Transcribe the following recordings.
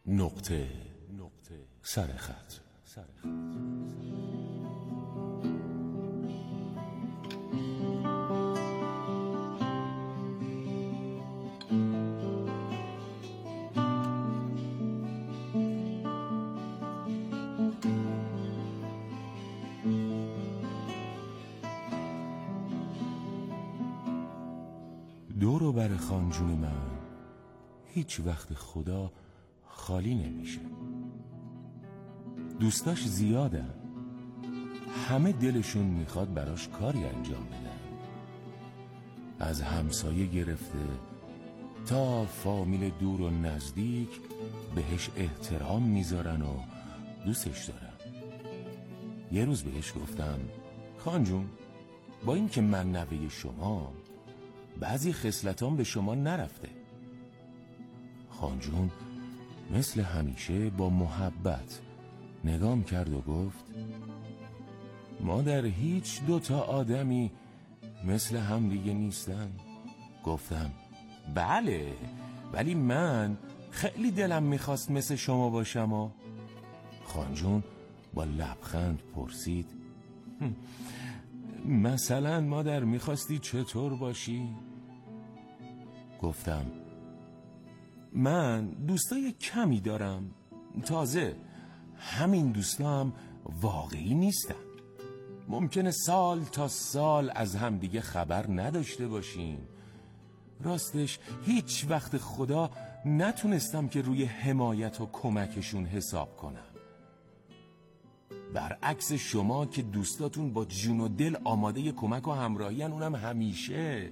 نقطه سرخط. دور و بر خانجون من هیچ وقت خدا خالی نمیشه. دوستاش زیادن، همه دلشون میخواد براش کاری انجام بدن، از همسایه گرفته تا فامیل دور و نزدیک بهش احترام میذارن و دوستش دارن. یه روز بهش گفتم خانجون، با این که من نوه شما، بعضی خصلتام به شما نرفته. خانجون مثل همیشه با محبت نگام کرد و گفت مادر، هیچ دوتا آدمی مثل هم دیگه نیستن. گفتم بله، ولی من خیلی دلم میخواست مثل شما باشم. و خانجون با لبخند پرسید مثلا مادر میخواستی چطور باشی؟ گفتم من دوستای کمی دارم، تازه همین دوستا هم واقعی نیستن. ممکنه سال تا سال از همدیگه خبر نداشته باشیم. راستش هیچ وقت خدا نتونستم که روی حمایت و کمکشون حساب کنم. برعکس شما که دوستاتون با جون و دل آماده کمک و همراهی ان، اونم همیشه.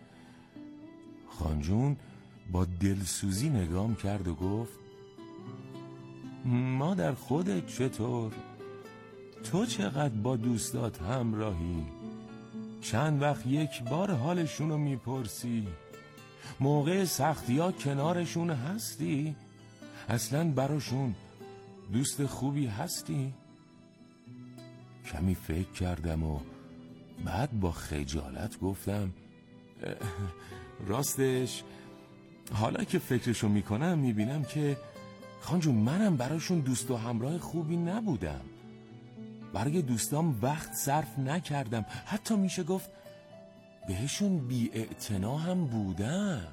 خانجون با دلسوزی نگام کرد و گفت مادر خودت چطور؟ تو چقدر با دوستات همراهی؟ چند وقت یک بار حالشونو میپرسی؟ موقع سختی ها کنارشون هستی؟ اصلا براشون دوست خوبی هستی؟ کمی فکر کردم و بعد با خجالت گفتم راستش حالا که فکرشو میکنم میبینم که خانجون منم براشون دوست و همراه خوبی نبودم. برای دوستام وقت صرف نکردم، حتی میشه گفت بهشون بی‌اعتنا هم بودم.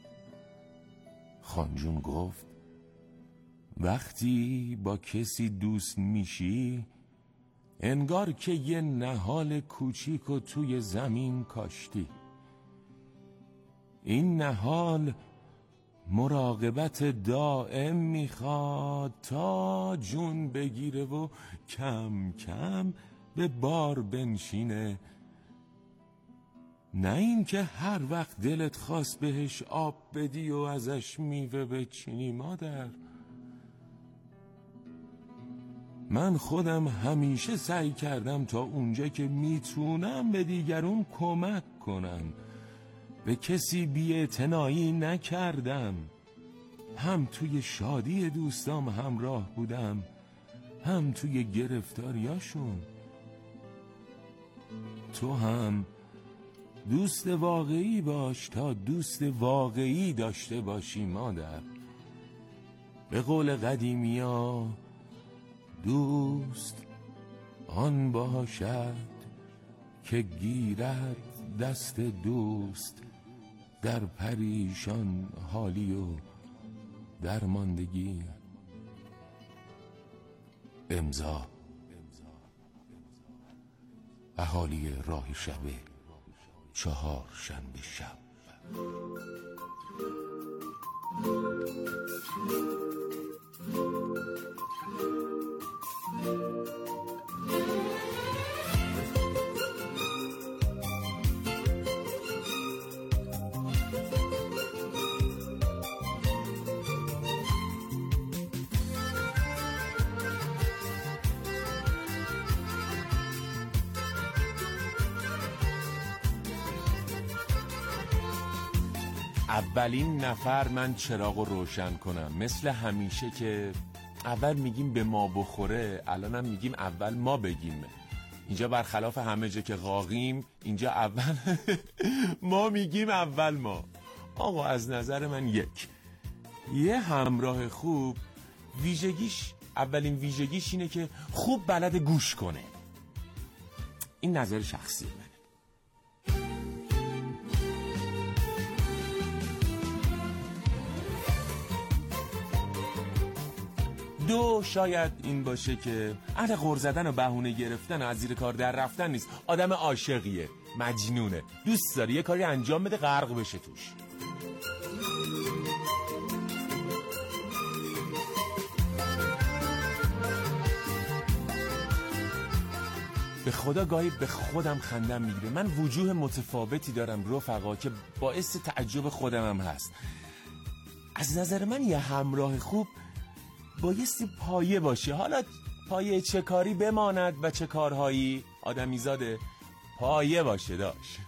خانجون گفت وقتی با کسی دوست میشی انگار که یه نهال کوچیک و توی زمین کاشتی. این نهال مراقبت دائم میخواد تا جون بگیره و کم کم به بار بنشینه، نه این که هر وقت دلت خواست بهش آب بدی و ازش میوه بچینی. مادر، من خودم همیشه سعی کردم تا اونجا که میتونم به دیگرون کمک کنم، به کسی بی‌اعتنایی نکردم. هم توی شادی دوستام همراه بودم، هم توی گرفتاریاشون. تو هم دوست واقعی باش تا دوست واقعی داشته باشی مادر. به قول قدیمیا دوست آن باشد که گیرد دست دوست در پریشان حالی و درماندگی. امضا اهالی راه شبه، 4 شنبه شب. اولین نفر من چراغو روشن کنم. مثل همیشه که اول میگیم به ما بخوره، الانم میگیم اول ما بگیم. اینجا برخلاف همه جا که قاقیم، اینجا اول ما میگیم اول ما. آقا از نظر من یه همراه خوب اولین ویژگیش اینه که خوب بلد گوش کنه. این نظر شخصی منه. 2 شاید این باشه که اهل غر زدن و بهونه گرفتن و از زیر کار در رفتن نیست. آدم عاشقیه، مجنونه، دوست داره یه کاری انجام بده غرق بشه توش. به خدا گاهی به خودم خندم میگیره. من وجوه متفاوتی دارم رفقا که باعث تعجب خودم هم هست. از نظر من یه همراه خوب بایستی پایه باشه. حالا پایه چه کاری بماند و چه کارهایی آدمیزاده پایه باشه داشت.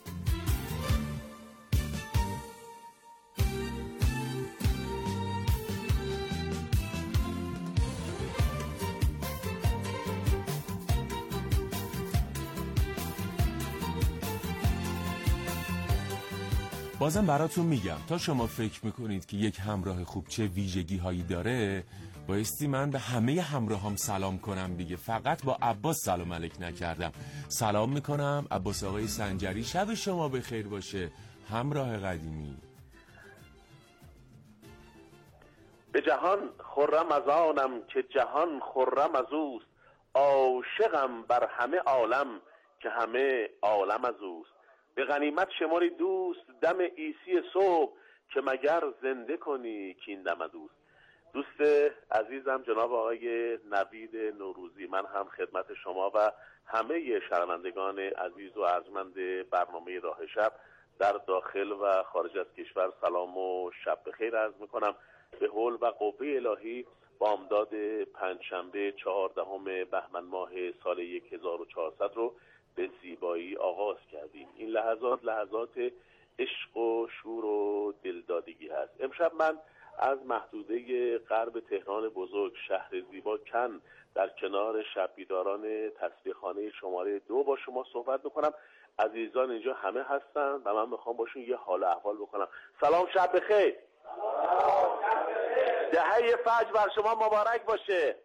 بازم براتون میگم تا شما فکر میکنید که یک همراه خوب چه ویژگی هایی داره، بایستی من به همه همراهام سلام کنم دیگه. فقط با عباس سلام علیک نکردم. سلام میکنم عباس آقای سنجری، شب شما بخیر باشه همراه قدیمی. به جهان خرم از آنم که جهان خرم از اوست، عاشقم بر همه عالم که همه عالم از اوست. به غنیمت شماری دوست دم عیسی صبح، که مگر زنده کنی کین دم از اوست. دوست عزیزم جناب آقای نوید نوروزی، من هم خدمت شما و همه شنوندگان عزیز و ارجمند برنامه راه شب در داخل و خارج از کشور سلام و شب بخیر عرض میکنم. به حول و قوه الهی بامداد پنجشنبه 14 بهمن ماه سال 1400 رو به زیبایی آغاز کردیم. این لحظات عشق و شور و دلدادگی هست. امشب من از محدوده غرب تهران بزرگ، شهر زیبا کن، در کنار شب بیداران تسبیحخانه شماره 2 با شما صحبت میکنم. عزیزان اینجا همه هستن و من میخوام باشون یه حال احوال بکنم. سلام، شب بخیر. دهه فجر بر شما مبارک باشه.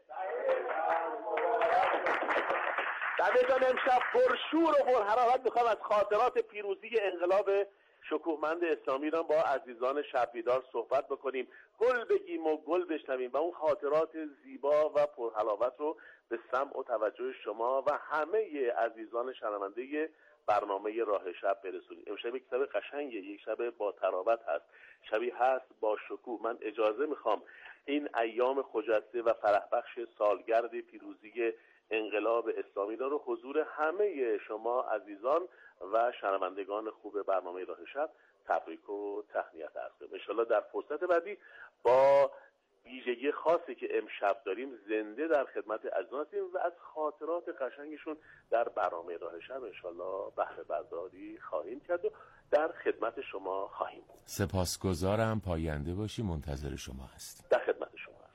دمیدان امشب پرشور و پرحرارت میخوام از خاطرات پیروزی انقلاب شکوهمند اسلامی ایران با عزیزان شب بیدار صحبت بکنیم، گل بگیم و گل بشنویم و اون خاطرات زیبا و پرحلاوت رو به سمع و توجه شما و همه عزیزان شنونده برنامه راه شب برسونیم. امشب یک شب قشنگه، یک شب با تراوت هست، شبی هست با شکوه. من اجازه میخوام این ایام خجسته و فرح بخش سالگرد پیروزی انقلاب اسلامی رو حضور همه شما عزیزان و شنوندگان خوب برنامه راه شب تبریک و تهنیت عرض کنم. ان شاءالله در فرصت بعدی با ویژگی خاصی که امشب داریم زنده در خدمت عزیزان هستیم و از خاطرات قشنگشون در برنامه راه شب ان شاءالله بهره برداری خواهیم کرد و در خدمت شما خواهیم بود. سپاسگزارم، پاینده باشی، منتظر شما هست. در خدمت شما هست.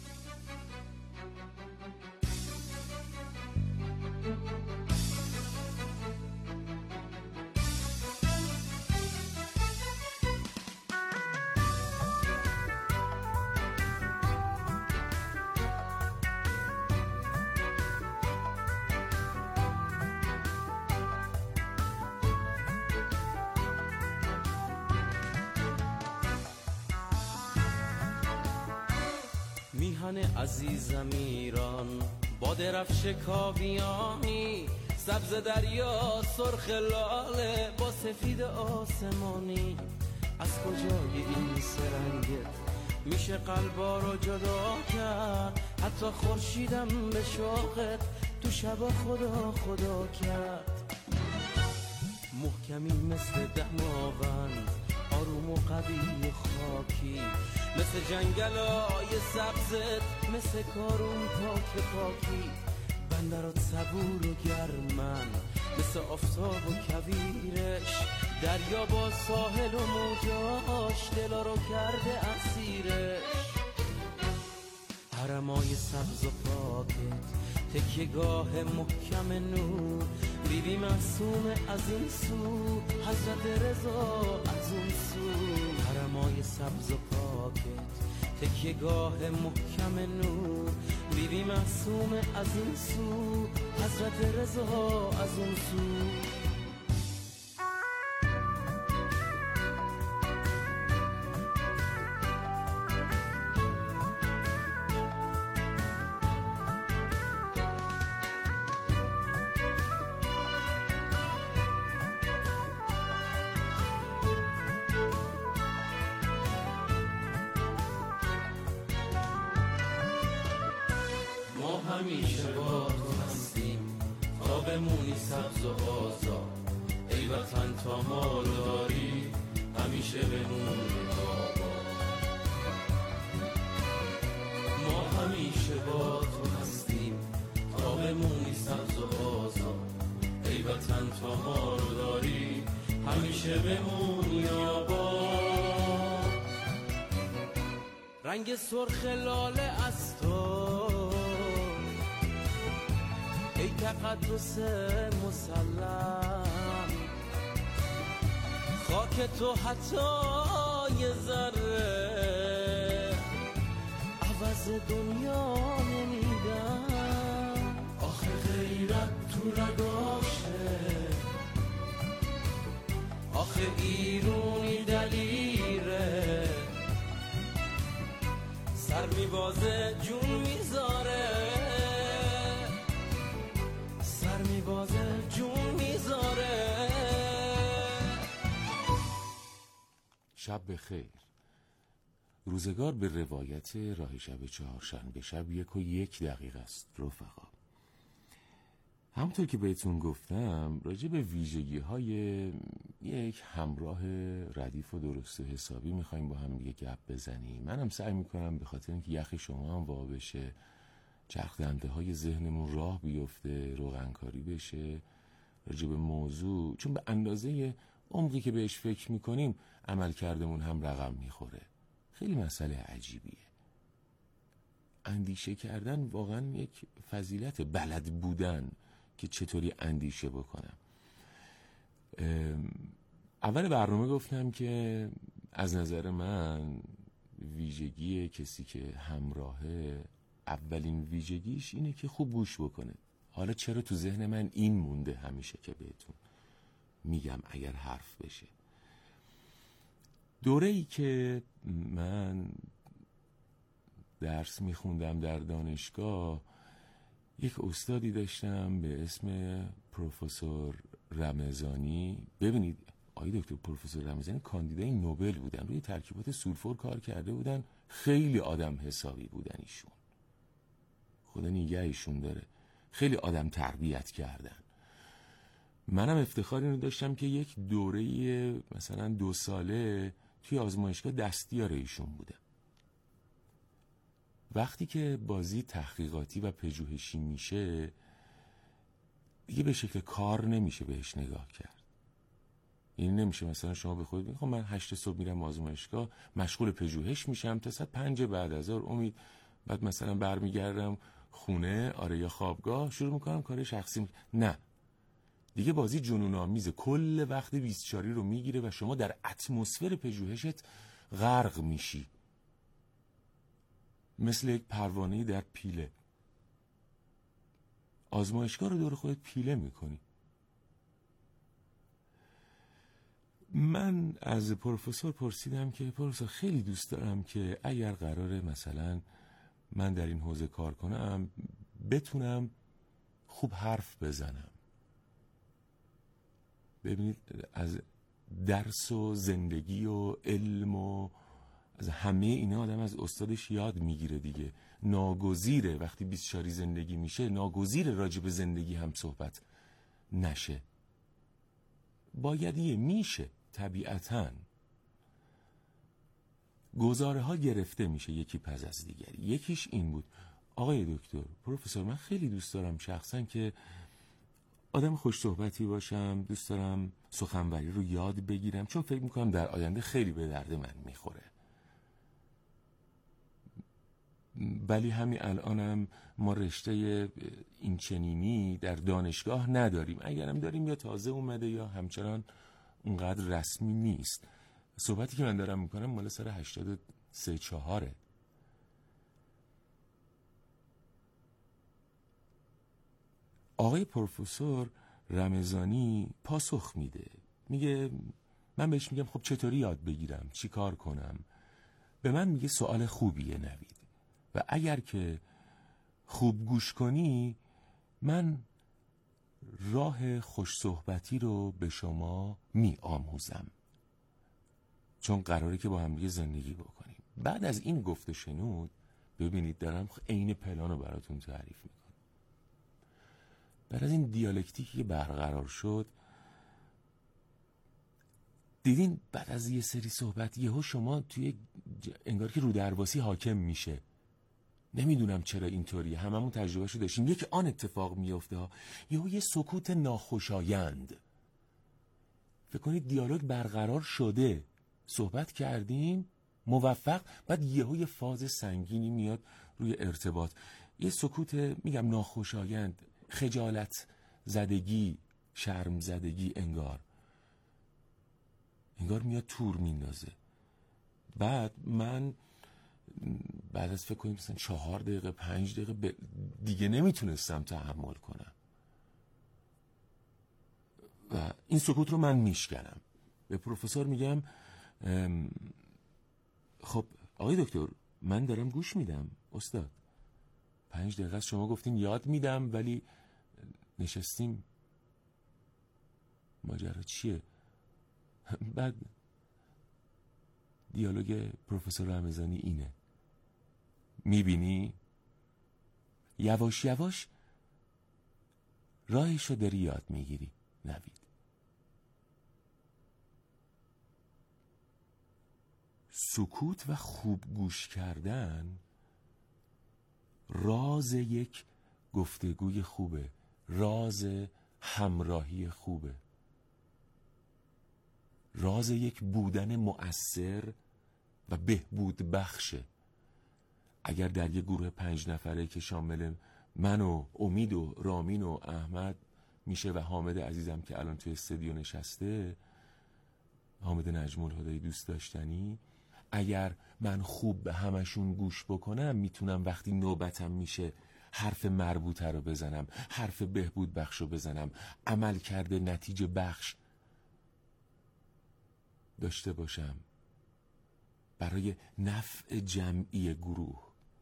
میهن عزیزم ایران با درفش کاویانی، سبز دریا سرخ لاله با سفید آسمانی. از کجای این سرنگت میشه قلبا رو جدا کرد؟ حتی خورشیدم به شوقت تو شبا خدا خدا کرد. محکمی مثل دماوند، آروم و قوی و خاکی، مثل جنگلای سبزت، مثل کارون پاک پاکی. بندرات صبور و گرمن، مثل آفتاب و کویرش، دریا با ساحل و موجاش دلا رو کرده اسیرش. حرمای سبز و پاکت، تکیه‌گاه محکم نور، بیبی معصوم از این سو، حضرت رضا از اون سو. حرمای سبز و پاکت، تکیه‌گاه محکم نور، بیبی معصوم از این سو، حضرت رضا از اون سو. همیشه با تو هستیم تا بمونی سبز و آزاد، ای وطن تا ما رو داری همیشه بمونی آباد. ما همیشه با تو هستیم تا بمونی سبز و آزاد، ای وطن تا ما رو داری همیشه بمونی آباد. رنگ سرخ لاله از تو ای تقدس مسلم، خاک تو حتی یه ذره عوض دنیا نمیدم. آخه غیرت تو رگاشه، آخه ایرونی دلیره، سر میبازه جون میذاره، میبازه جون میذاره. شب بخیر. روزگار به روایت راه شب چهارشنبه شب 1:01 است رفقا. همونطور که بهتون گفتم راجع به ویژگی‌های یک همراه ردیف و درست و حسابی میخوایم با هم دیگه گپ بزنیم. منم سعی میکنم به خاطر اینکه یخ شما هم وا بشه، چرخ دنده های ذهنمون راه بیفته، روغنکاری بشه راجع به موضوع، چون به اندازه عمقی که بهش فکر میکنیم عمل کردمون هم رقم میخوره. خیلی مسئله عجیبیه. اندیشه کردن واقعا یک فضیلت، بلد بودن که چطوری اندیشه بکنم. اول برنامه گفتم که از نظر من ویژگی کسی که همراهه، اولین ویژگیش اینه که خوب گوش بکنه. حالا چرا تو ذهن من این مونده همیشه که بهتون میگم اگر حرف بشه. دوره‌ای که من درس میخوندم در دانشگاه، یک استادی داشتم به اسم پروفسور رمضانی. ببینید آقای دکتر پروفسور رمضانی کاندیدای نوبل بودن، روی ترکیبات سولفور کار کرده بودن، خیلی آدم حسابی بودن ایشون، خدا نگهشون داره، خیلی آدم تربیت کردن. منم افتخار اینو داشتم که یک دوره مثلا 2 ساله توی آزمایشگاه دستیار ایشون بودم. وقتی که بازی تحقیقاتی و پژوهشی میشه دیگه به شکل کار نمیشه بهش نگاه کرد. یعنی نمیشه مثلا شما به خود بگید خب من 8 صبح میرم آزمایشگاه مشغول پژوهش میشم تا ساعت 5 بعد از ظهر امید، بعد مثلا برمیگردم خونه یا خوابگاه شروع میکنم کار شخصی. نه دیگه بازی جنون آمیزه، کل وقت 24 رو میگیره و شما در اتمسفر پژوهشت غرق میشی، مثل یک پروانه‌ای در پیله. آزمایشگاه رو دور خودت پیله میکنی. من از پروفسور پرسیدم که پروفسور خیلی دوست دارم که اگر قراره مثلا من در این حوزه کار کنم بتونم خوب حرف بزنم. ببینید از درس و زندگی و علم و از همه اینا آدم از استادش یاد میگیره دیگه. ناگزیره وقتی 24 زندگی میشه، ناگزیره راجع به زندگی هم صحبت نشه. باید میشه طبیعتاً گزاره ها گرفته میشه یکی پس از دیگری. یکیش این بود آقای دکتر پروفسور من خیلی دوست دارم شخصا که آدم خوش صحبتی باشم، دوست دارم سخنوری رو یاد بگیرم چون فکر میکنم در آینده خیلی به درد من میخوره، ولی همین الانم ما رشته این چنینی در دانشگاه نداریم، اگرم داریم یا تازه اومده یا همچنان اونقدر رسمی نیست. صحبتی که من دارم میکنم مال سال 83-84 آقای پروفسور رمضانی پاسخ میده، میگه من بهش میگم خب چطوری یاد بگیرم، چی کار کنم؟ به من میگه سوال خوبیه نوید، و اگر که خوب گوش کنی من راه خوش صحبتی رو به شما می آموزم، چون قراره که با هم دیگه زندگی بکنیم. بعد از این گفته شنود ببینید دارم عین پلان رو براتون تعریف میکنم. بعد از این دیالکتیکی که برقرار شد، دیدین بعد از یه سری صحبت یهو شما توی انگار که رو درواسی حاکم میشه. نمیدونم چرا اینطوریه، هممون تجربهشو داشتیم. یک آن اتفاق میفته، یهو یه سکوت ناخوشایند. فکر کنید دیالوگ برقرار شده، صحبت کردیم موفق، بعد یهو یه فاز سنگینی میاد روی ارتباط، یه سکوت میگم ناخوشایند، خجالت زدگی، شرم زدگی، انگار میاد تور میندازه. بعد من بعد از فکر کنیم مثلا 4 دقیقه 5 دقیقه دیگه نمیتونستم تحمل کنم و این سکوت رو من میشکنم. به پروفسور میگم خب آقای دکتر من دارم گوش میدم استاد، 5 دقیقه شما گفتین یاد میدم ولی نشستیم، ماجرا چیه؟ بعد دیالوگ پروفسور رمضانی اینه، میبینی یواش یواش راهشو داری یاد میگیری نوید. سکوت و خوب گوش کردن راز یک گفتگوی خوبه، راز همراهی خوبه، راز یک بودن مؤثر و بهبود بخشه. اگر در یک گروه 5 نفره که شامل من و امید و رامین و احمد میشه و حامد عزیزم که الان توی استودیو نشسته، حامد نجم الهدی دوست داشتنی، اگر من خوب به همشون گوش بکنم میتونم وقتی نوبتم میشه حرف مربوطه رو بزنم، حرف بهبود بخش رو بزنم، عمل کرده نتیجه بخش داشته باشم برای نفع جمعی گروه.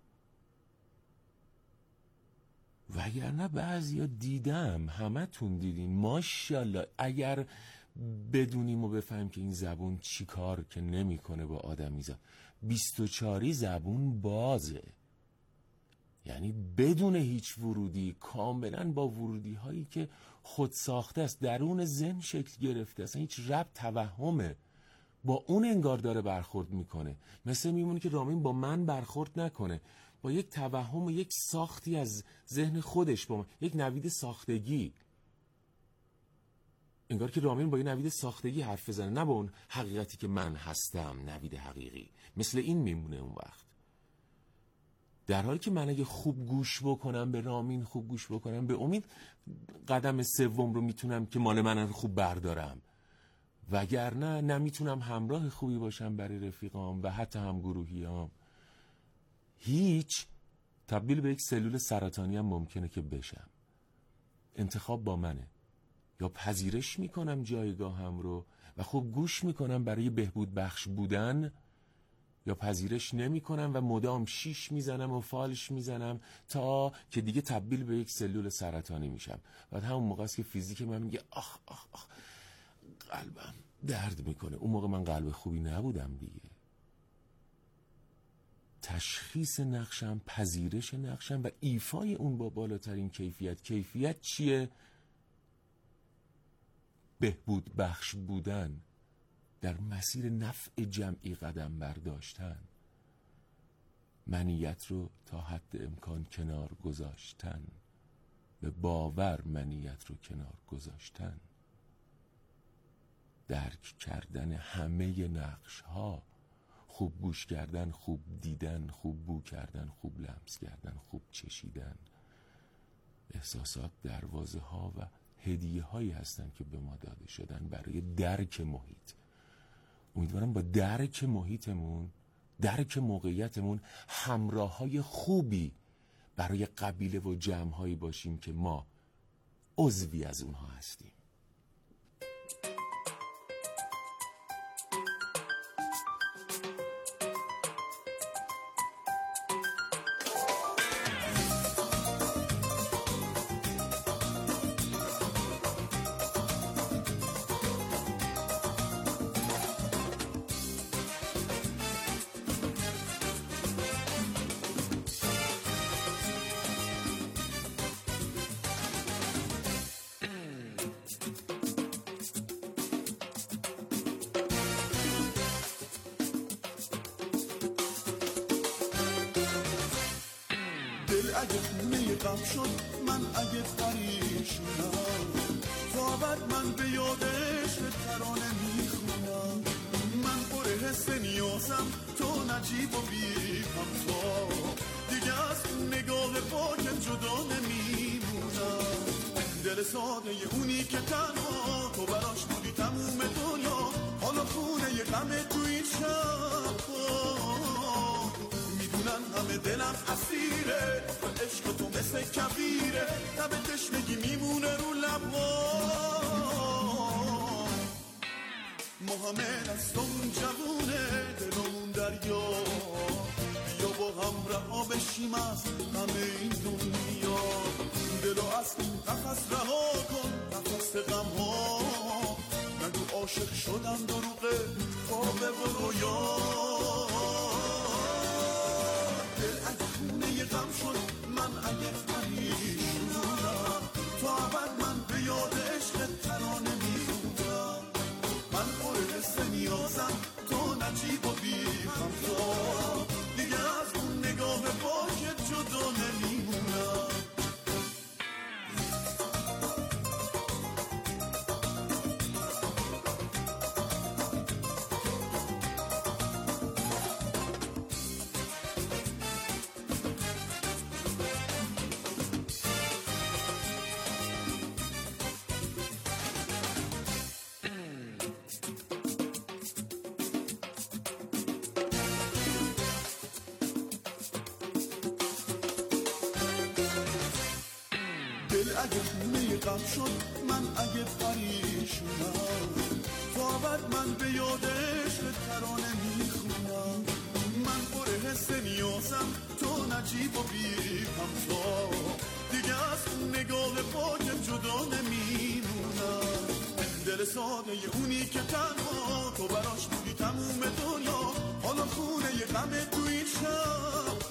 وگرنه بعضیا دیدم، همه تون دیدین ماشاءالله، اگر بدونیم و بفهمیم که این زبون چی کار که نمیکنه با آدمیزاد، 24 زبون بازه، یعنی بدون هیچ ورودی، کاملا با ورودی هایی که خود ساخته است، درون ذهن شکل گرفته است، هیچ ربط توهمه، با اون انگار داره برخورد میکنه. مثل میمونه که رامین با من برخورد نکنه، با یک توهم و یک ساختی از ذهن خودش، با من یک نوید ساختگی، انگار که رامین با یه نوید ساختگی حرف بزنه، نه با اون حقیقتی که من هستم، نوید حقیقی. مثل این میمونه اون وقت. در حالی که من اگه خوب گوش بکنم به رامین، خوب گوش بکنم به امید، قدم سوم رو میتونم که مال من خوب بردارم، وگرنه نمیتونم همراه خوبی باشم برای رفیقام و حتی هم گروهیام. هیچ تبدیل به یک سلول سرطانی هم ممکنه که بشم. انتخاب با منه، یا پذیرش میکنم جایگاهم رو و خوب گوش میکنم برای بهبود بخش بودن، یا پذیرش نمیکنم و مدام شیش میزنم و فالش میزنم تا که دیگه تبدیل به یک سلول سرطانی میشم. بعد همون موقع است که فیزیک من میگه آخ آخ آخ قلبم درد میکنه. اون موقع من قلب خوبی نبودم دیگه. تشخیص نقشم، پذیرش نقشم و ایفای اون با بالاترین کیفیت. کیفیت چیه؟ بهبود بخش بودن، در مسیر نفع جمعی قدم برداشتن، منیت رو تا حد امکان کنار گذاشتن، به باور منیت رو کنار گذاشتن، درک کردن همه نقش ها، خوب گوش کردن، خوب دیدن، خوب بو کردن، خوب لمس کردن، خوب چشیدن. احساسات دروازه ها و هدیه هایی هستن که به ما داده شدن برای درک محیط. امیدوارم با درک محیطمون، درک موقعیتمون، همراه های خوبی برای قبیله و جمع هایی باشیم که ما عضوی از اونها هستیم. اگه خونه غم شد من اگه پریشونم تا بعد من به یادش ترانه میخونم من پر حس نیازم تو نجیب و بی همتا دیگه از نگاه پاکت جدا نمیمونم دل ساده اونی که تنها تو براش بودی تموم دنیا حالا خونه غم تو این شب همه دلم اسیره عشق تو مثل کبیره تب تشنگی میمونه رو لبا ما همه دستمون جوونه دلمون دریا بیا با هم رها بشیم از همه این دنیا دلو از این قفس رها کن قفس غم ها نگو عاشق شدم دروغه خوابه و رویا غم شد من اگه پریشونم تا بعد من به یاد عشق ترانه میخونم من پر حس نیازم تو نجیب و بی همتا دیگه از اون نگاه پاکت جدا نمیمونم اگه خونه غم شد من اگه پریشونم تا بعد من به یادش ترانه میخونم من پر حس نیازم تو نجیب و بی همتا دیگه از نگاه پاکت جدا نمیمونم دل ساده اونی که تنها تو براش بودی تموم دنیا حالا خونه غم تو این شب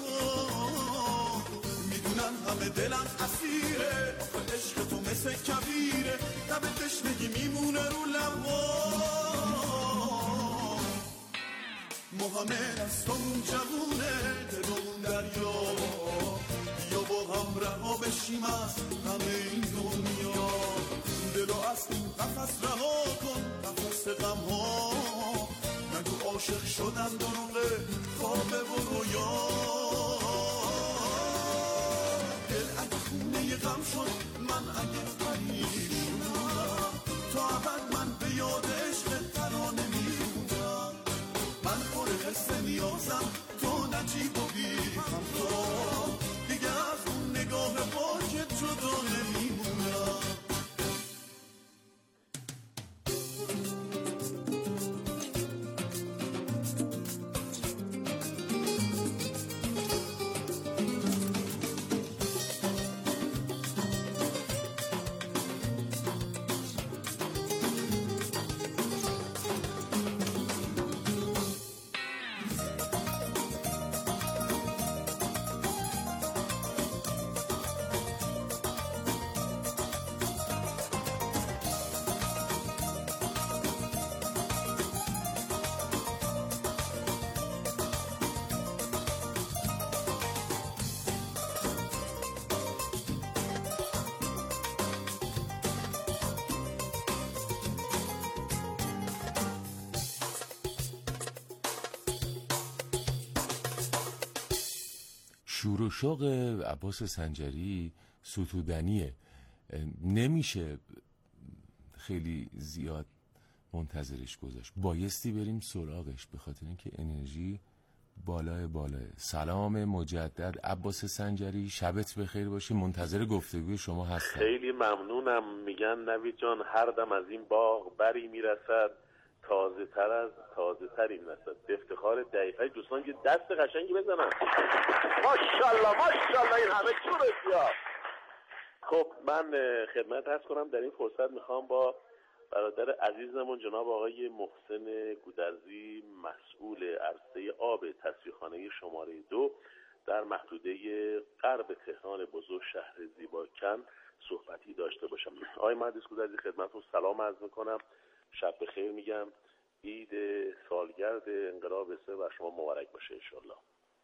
میدونن همه دلم اسیره عشق تو مثل کبیره تب تشنگی میمونه رو لبا ما همه دستمون جوونه دلمون دریا بیا با هم رها بشیم از همه این دنیا دلو از این قفس رها کن قفس غم ها نگو عاشق شدم دروغه خوابه و رویا غم شد من اگه پریشونم تا بعد من به یاد عشق ترانه میخونم من پر حس نیازم تو نجیب و بی همتا دیگه از اون نگاه پاکت جدا نمیمونم شور و شوق عباس سنجری ستودنیه، نمیشه خیلی زیاد منتظرش گذاشت، بایستی بریم سراغش به خاطر اینکه انرژی بالای. سلام مجدد عباس سنجری، شبت بخیر باشه، منتظر گفتگوی شما هستم. خیلی ممنونم. میگن نوید جان هر دم از این باغ بری میرسد، تازه تر از تازه تری میرسد. به افتخار دقیقه دوستان یه دست قشنگی بزنن. ماشاءالله ماشاءالله، این همه چون بسیار. خب من خدمت عرض کنم در این فرصت میخوام با برادر عزیزمون جناب آقای محسن گودرزی مسئول عرصه آب تصفیه‌خانه شماره 2 در محدوده غرب تهران بزرگ شهر زیباکن صحبتی داشته باشم. آقای مهندس گودرزی خدمتتون سلام عرض میکنم، شب بخیر میگم، عید سالگرد انقلاب 3 و شما مبارک باشه انشالله.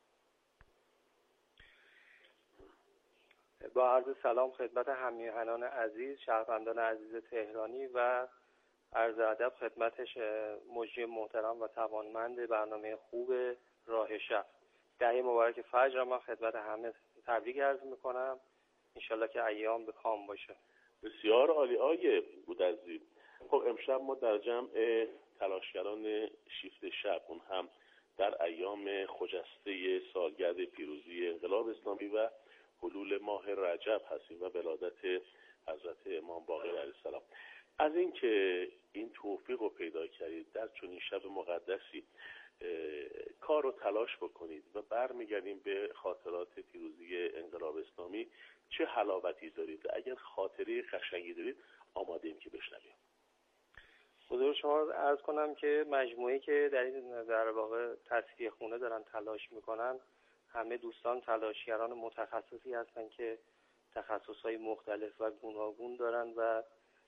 با عرض سلام خدمت همیهنان عزیز، شهروندان عزیز تهرانی و عرض ادب خدمتش مجری محترم و توانمند برنامه خوب راه شب. دهه مبارک فجر من خدمت همه تبریک عرض میکنم، انشالله که ایام به کام باشه. بسیار عالی آقای گودرزی. خب امشب ما در جمع تلاشگران شیفت شب، اون هم در ایام خجسته سالگرد پیروزی انقلاب اسلامی و حلول ماه رجب هستیم و ولادت حضرت امام باقر علیه السلام. از اینکه این توفیق رو پیدا کردید در چنین شب مقدسی کار رو تلاش بکنید و برمیگردیم به خاطرات پیروزی انقلاب اسلامی، چه حلاوتی دارید؟ اگر خاطره قشنگی دارید آماده ایم که بشنویم. حضور شما عرض کنم که مجموعه‌ای که در واقع تصفیه خونه دارن تلاش میکنن، همه دوستان تلاشگران متخصصی هستن که تخصصهای مختلف و گوناگون دارن و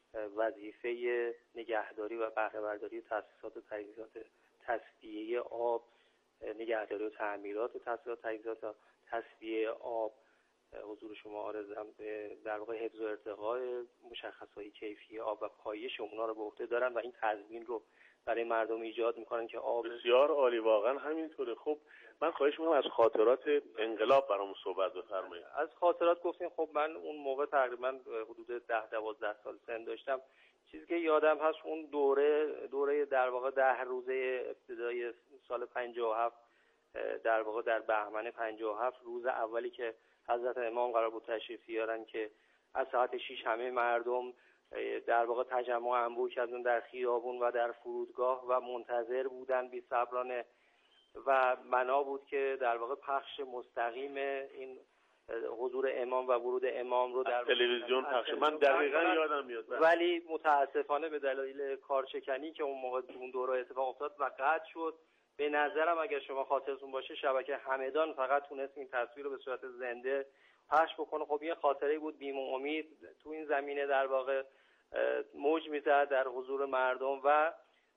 وظیفه نگهداری و بهره برداری تاسیسات و تجهیزات تصفیه آب، نگهداری و تعمیرات تاسیسات و تجهیزات تصفیه آب، حضور شما عرضم در واقع حفظ و ارتقاء مشخصهای کیفی آب و پایش اونا رو به عهده دارن و این تضمین رو برای مردم ایجاد میکنن که آب. بسیار عالی، واقعا همینطوره. خب من خواهش میکنم از خاطرات انقلاب برامون صحبت بفرمایید. از خاطرات گفتین. خب من اون موقع تقریبا حدود 10-12 سال سن داشتم. چیزی که یادم هست اون دوره در واقع 10 روزه ابتدای سال 57 در واقع در بهمن 57 روز اولی که حضرت امام قرار بود تشریف بیارن که از ساعت 6 همه مردم در واقع تجمع انبوه کردن در خیابون و در فرودگاه و منتظر بودن بی‌صبرانه و بنا بود که در واقع پخش مستقیم این حضور امام و ورود امام رو در تلویزیون پخش. من دقیقاً یادم میاد، ولی متاسفانه به دلایل کارشکنی که اون موقع اون دوره اتفاق افتاد و قطع شد. به نظرم اگر شما خاطرتون باشه شبکه همدان فقط تونست این تصویر رو به صورت زنده پخش بکنه. خب یه خاطره بود بیم و امید تو این زمینه در واقع موج میزد در حضور مردم و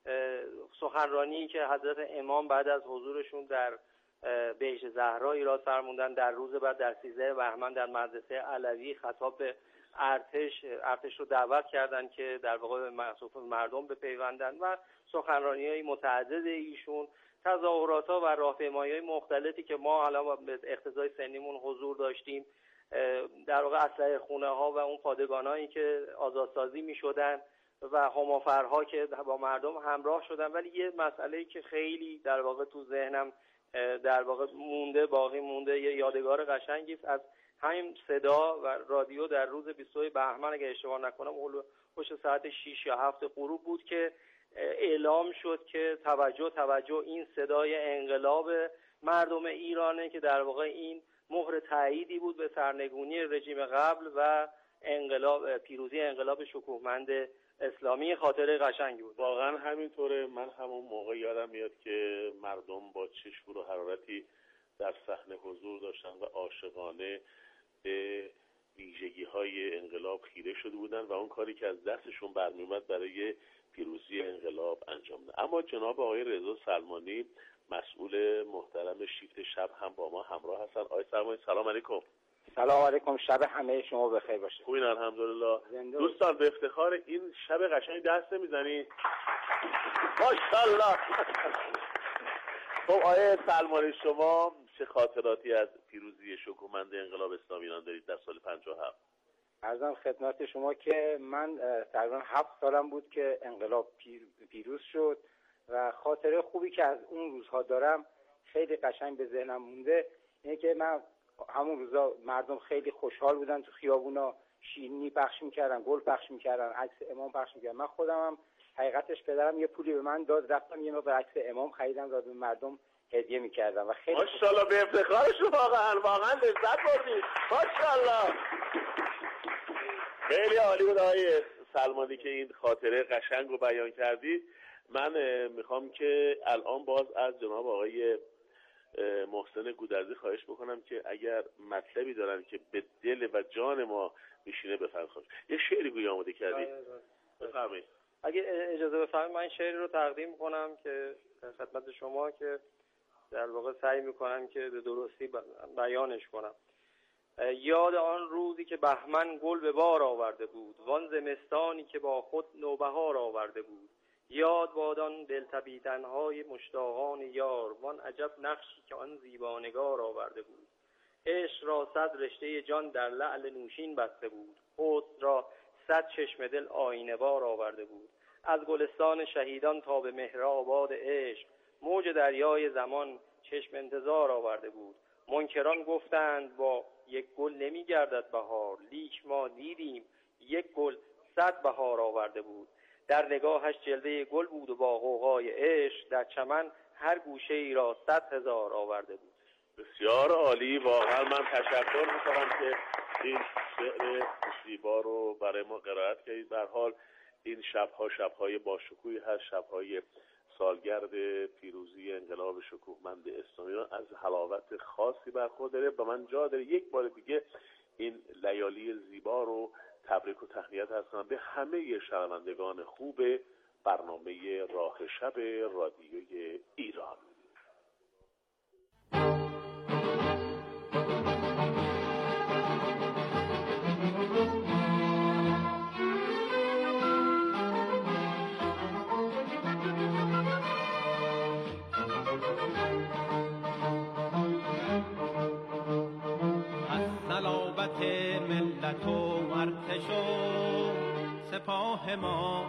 سخنرانی که حضرت امام بعد از حضورشون در بهشت زهرا ایراد فرمودن در روز بعد در 13 بهمن در مدرسه علوی خطاب به ارتش رو دعوت کردن که در واقع مصروف مردم بپیوندن و سخنرانی‌های متعدد ایشون، تظاهرات‌ها و راهپیمایی‌های مختلفی که ما حالا به اقتضای سنیمون حضور داشتیم، در واقع اسلحه خونه‌ها و اون پادگانایی که آزادسازی می‌شدن و همافرها که با مردم همراه شدن. ولی یه مسئله‌ای که خیلی در واقع تو ذهنم در واقع باقی مونده، یه یادگار قشنگی است از همین صدا و رادیو در روز 22 بهمن اگه اشتباه نکنم پشت ساعت 6 یا 7 غروب بود که اعلام شد که توجه این صدای انقلاب مردم ایرانه که در واقع این مهر تأییدی بود به سرنگونی رژیم قبل و پیروزی انقلاب شکوهمند اسلامی. خاطره قشنگی بود. واقعا همینطوره. من همون موقع یادم میاد که مردم با چشم و حرارتی در صحنه حضور داشتن و عاشقانه به ویژگی‌های انقلاب خیره شده بودن و اون کاری که از دستشون برمی‌اومد برای پیروزی انقلاب انجام دادن. اما جناب آقای رضا سلمانی مسئول محترم شیفت شب هم با ما همراه هستن. آقای سلمانی سلام علیکم. سلام علیکم، شب همه شما بخیر باشه. خوبین؟ الحمدلله. دوستان به افتخار این شب قشنگ دست میزنید؟ ماشاءالله. خب آقای سلمانی شما چه خاطراتی از پیروزی شکوهمند انقلاب اسلامی ایران دارید در سال 57؟ عرضم خدمت شما که من تقریبا 7 سالم بود که انقلاب پیروز شد و خاطره خوبی که از اون روزها دارم خیلی قشنگ به ذهنم مونده اینه که من همون روزا مردم خیلی خوشحال بودن تو خیابونا، شیرینی پخش میکردن، گل پخش میکردن، عکس امام پخش میکردن. من خودم هم حقیقتش پدرم یه پولی به من داد، رفتم یه مقدار عکس امام خریدم و به مردم هدیه میکردم و خیلی ماشاءالله به افتخارشون واقعا لذت بردید. ماشاءالله خیلی عالی بود آقای سلمانی که این خاطره قشنگ رو بیان کردید. من میخوام که الان باز از جناب آقای محسن گودرزی خواهش بکنم که اگر مطلبی دارن که به دل و جان ما میشینه بفرمایید. یه شعری گویا آماده کردید، بفرمایید. اگه اجازه بفرمایید من شعری رو تقدیم کنم که خدمت شما که در واقع سعی میکنم که به درستی بیانش کنم. یاد آن روزی که بهمن گل به بار آورده بود، وان زمستانی که با خود نوبهار آورده بود. یاد بادان دلتپیدن‌های مشتاقان یار، وان عجب نقشی که آن زیبانگار آورده بود. عشق را 100 رشته جان در لعل نوشین بسته بود، حسن را 100 چشم دل آینه وار آورده بود. از گلستان شهیدان تا به مهرآباد عشق، موج دریای زمان چشم انتظار آورده بود. منکران گفتند با یک گل نمی گردد بهار، لیک ما دیدیم یک گل 100 بهار آورده بود. در نگاهش جلوه گل بود و با غوغای عشق، در چمن هر گوشه ای را 100,000 آورده بود. بسیار عالی، واقعا من تشکر میکنم که این شعر زیبا رو برای ما قرائت کردید. به هر حال این شبهای باشکوهی هست، شبهای سالگرد پیروزی انقلاب شکوهمند اسلامی از حلاوت خاصی برخورداره و من جا داره یک بار دیگه این لیالی زیبا رو تبریک و تهنیت هستم به همه شنوندگان خوب برنامه راه شب رادیوی ایران. ملت و ارتش و سپاه ما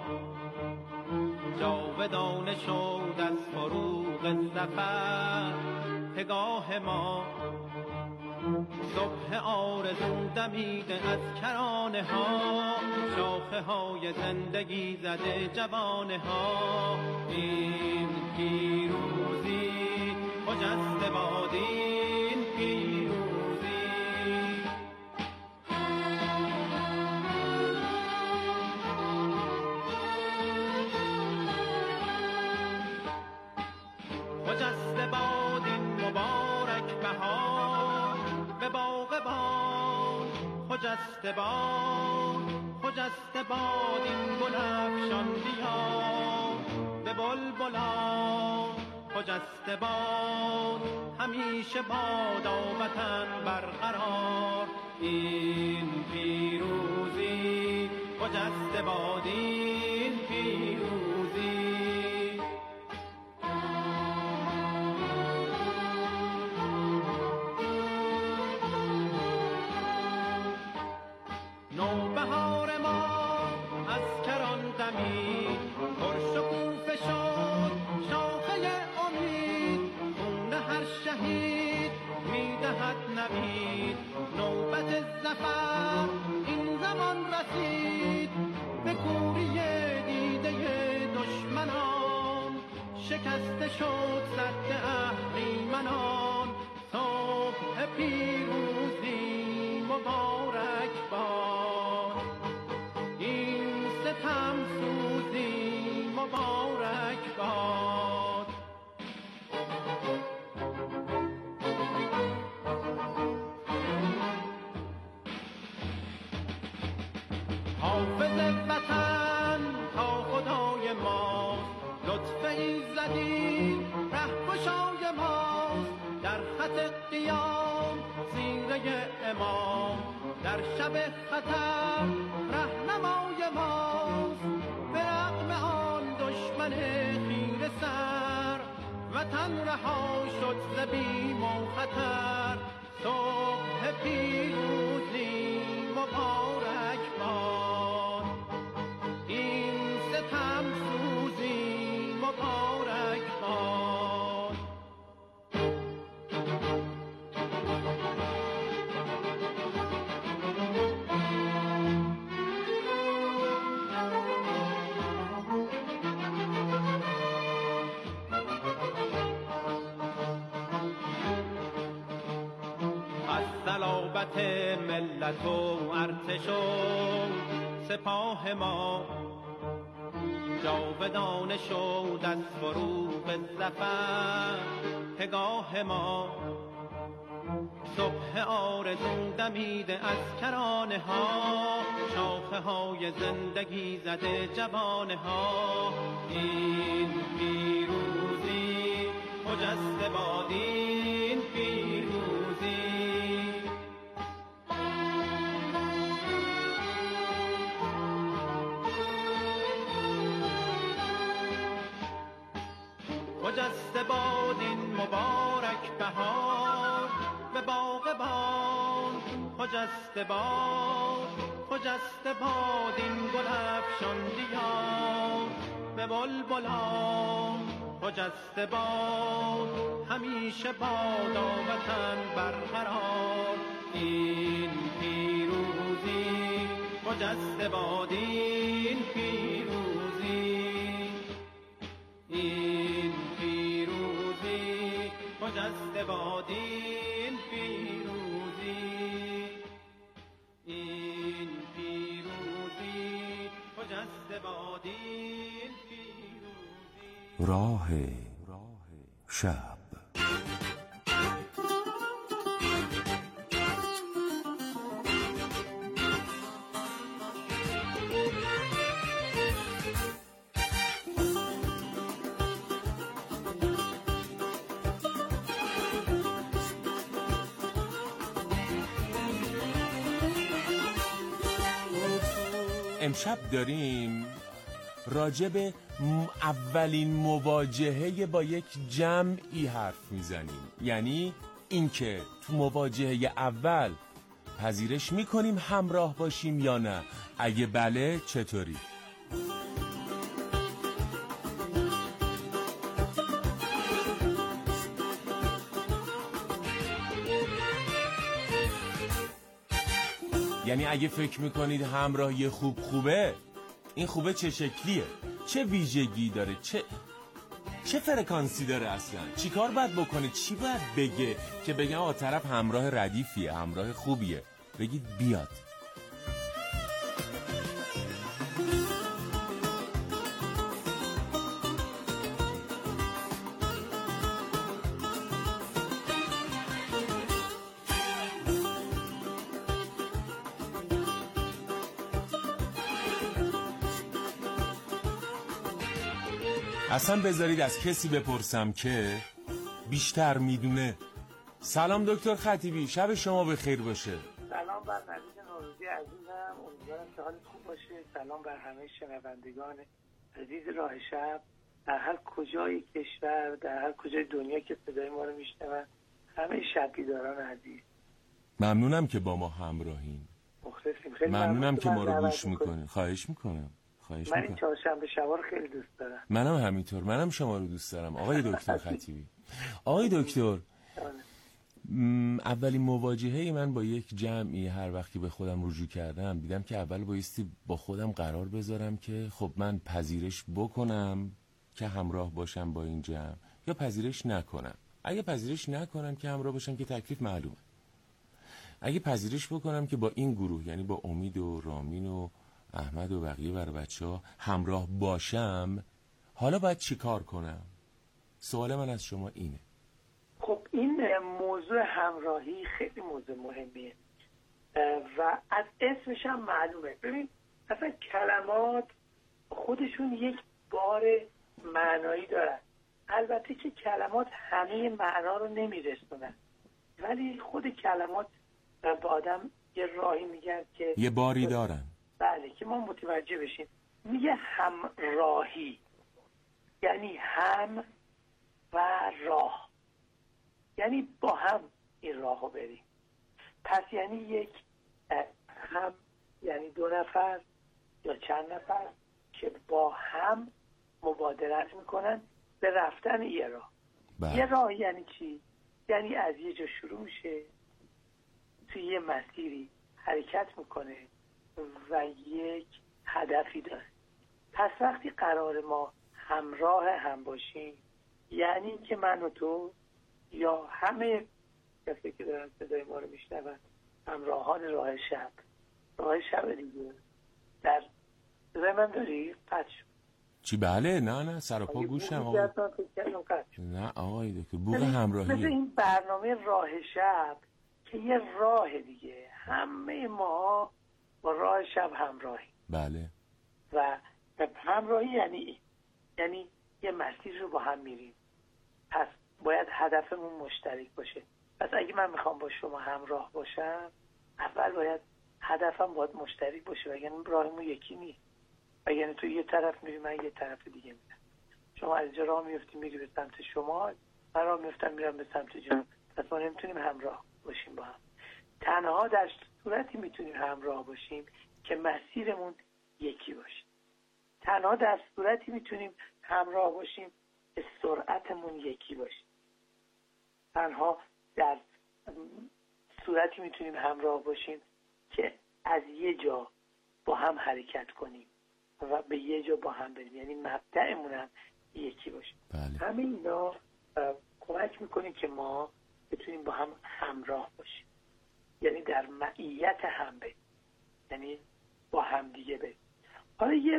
جاودانه شد از فروغ ظفر پگاه ما. صبح آرزو دمیده از کرانه ها، شاخه های زندگی زده جوانه ها. این پیروزی خجسته باد، این پیروزی خجسته باد، این مبارک بهار به باغبان. خجسته باد این گل افشان بیا به بلبلان. خجسته باد همیشه بادا وطن برقرار. این پیروزی خجسته باد، این پیروزی. نوبهار ما از کران دمید، پرشکوفه شد شاخه امید. خون هر شهید میدهد نوید، نوبت ظفر این زمان رسید. به کوری دیده دشمنان شکسته شد سد اهریمنان. صبح پیروزی مبارک باد، این ستم سوزی مبارک باد. حافظ وطن تا خدای ماست، لطف ایزدی رهگشای ماست. در خط قیام زیره امام، در شب خطر رهنمای ماست. به رغم آن دشمن خیره سر، وطن رها شد ز بیم و خطر. صبح پیروزی مبارک باد، این ستم سوزی مبارک باد. قوت ملت و ارتش و سپاه ما جاودانه شد از فروغ ظفر پگاه ما. صبح آرزو دمیده از کرانه ها، شاخه های زندگی زده جوانه ها. این پیروزی خجسته باد، این پیروزی خجسته باد، این مبارک بهار به باغبان. خجسته باد، خجسته باد، این گل افشان دیار به بلبلان. خجسته باد، همیشه بادا وطن برقرار. این پیروزی خجسته باد، این پیروزی، این پیروزی خجسته باد، این پیروزی، این پیروزی خجسته باد، این پیروزی. راه شب. امشب داریم راجع به اولین مواجهه با یک جمعی حرف میزنیم. یعنی اینکه تو مواجهه اول پذیرش میکنیم همراه باشیم یا نه؟ اگه بله چطوری؟ یعنی اگه فکر میکنید همراهی خوبه، این خوبه چه شکلیه؟ چه ویژگی داره؟ چه فرکانسی داره اصلا؟ چی کار باید بکنه؟ چی باید بگه که بگه آقا طرف همراه ردیفیه، همراه خوبیه؟ بگید بیاد. اصلا بذارید از کسی بپرسم که بیشتر میدونه. سلام دکتر خطیبی، شب شما بخیر باشه. سلام بر نوید نوروزی عزیزم، امیدوارم که حالت خوب باشه. سلام بر همه شنوندگان عزیز راه شب در هر کجای کشور، در هر کجای دنیا که صدای ما رو میشنون، همه شبیداران عزیز. ممنونم که با ما همراهین. مخلصیم. خیلی ممنونم که ما رو گوش میکنین. خواهش میکنم. من این چهارشنبه شبا رو خیلی دوست دارم. منم همینطور، منم شما رو دوست دارم آقای دکتر خطیبی. آقای دکتر، اولین مواجهه من با یک جمعی هر وقتی به خودم رجوع کردم دیدم که اول بایستی با خودم قرار بذارم که خب من پذیرش بکنم که همراه باشم با این جمع یا پذیرش نکنم. اگه پذیرش نکنم که همراه باشم که تکلیف معلومه. اگه پذیرش بکنم که با این گروه، یعنی با امید و رامین و احمد و بقیه بچه‌ها همراه باشم، حالا باید چی کار کنم؟ سوال من از شما اینه. خب این موضوع همراهی خیلی موضوع مهمیه و از اسمش هم معلومه. ببین اصلا کلمات خودشون یک بار معنایی دارن. البته که کلمات همه معنا رو نمیرسونن، ولی خود کلمات به آدم یه راهی میگن که یه باری دارن. بله، که ما متوجه بشیم. میگه همراهی یعنی هم و راه، یعنی با هم این راه رو بریم. پس یعنی یک هم یعنی دو نفر یا چند نفر که با هم مبادرت میکنن به رفتن یه راه. یه راه یعنی چی؟ یعنی از یه جا شروع میشه، توی یه مسیری حرکت میکنه و یک هدفی داره. پس وقتی قرار ما همراه هم باشیم، یعنی که من و تو یا همه کسی که دارن صدای ما رو میشنون همراهان راه شب. راه شب دیگه در صدای من داری؟ قطع شد. چی؟ بله. نه سر و پا گوشم آقای. نه آقای دکتر، بوق همراهیه. مثل این برنامه راه شب که یه راه دیگه، همه ما با راه شب همراهی. بله. و همراهی یعنی یه مسیر رو با هم میریم، پس باید هدفمون مشترک باشه. پس اگه من میخوام با شما همراه باشم، اول باید هدفم باید مشترک باشه، وگرنه راهمون یکی نیست. وگرنه تو یه طرف میری، من یه طرف دیگه میرم. شما از اینجا راه میفتی میری به سمت شما، من راه میفتم میرم به سمت جنوب. پس ما نمیتونیم همراه باشیم با هم. تنها در صورتی میتونیم همراه باشیم که مسیرمون یکی باشه. تنها در صورتی میتونیم همراه باشیم که سرعتمون یکی باشه. تنها در صورتی میتونیم همراه باشیم که از یه جا با هم حرکت کنیم و به یه جا با هم بریم، یعنی مبدأمون هم یکی باشه. بله. همه اینا کمک میکنیم که ما بتونیم با هم همراه باشیم، یعنی در معیت هم بریم، یعنی با هم دیگه بریم. حالا یه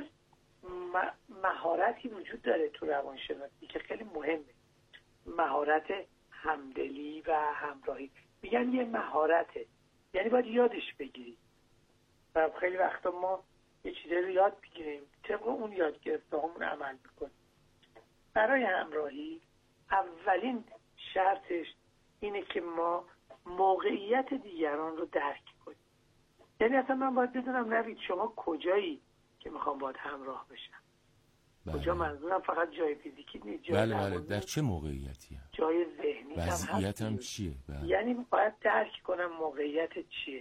مهارتی وجود داره تو روانشناسی که خیلی مهمه، مهارت همدلی و همراهی. میگن یه مهارته، یعنی باید یادش بگیری. و خیلی وقتا ما یه چیزی رو یاد بگیریم، طبق اون یاد گرفته همون عمل میکنیم. برای همراهی اولین شرطش اینه که ما موقعیت دیگران رو درک کنیم. یعنی اصلا من باید بدونم نوید شما کجایی که میخوام باید همراه بشم. بله. کجا منظورم فقط جای فیزیکی نیست، جای بله. در چه موقعیتی هم؟ جای ذهنی وضعیت هم چیه؟ بله. یعنی باید درک کنم موقعیت چیه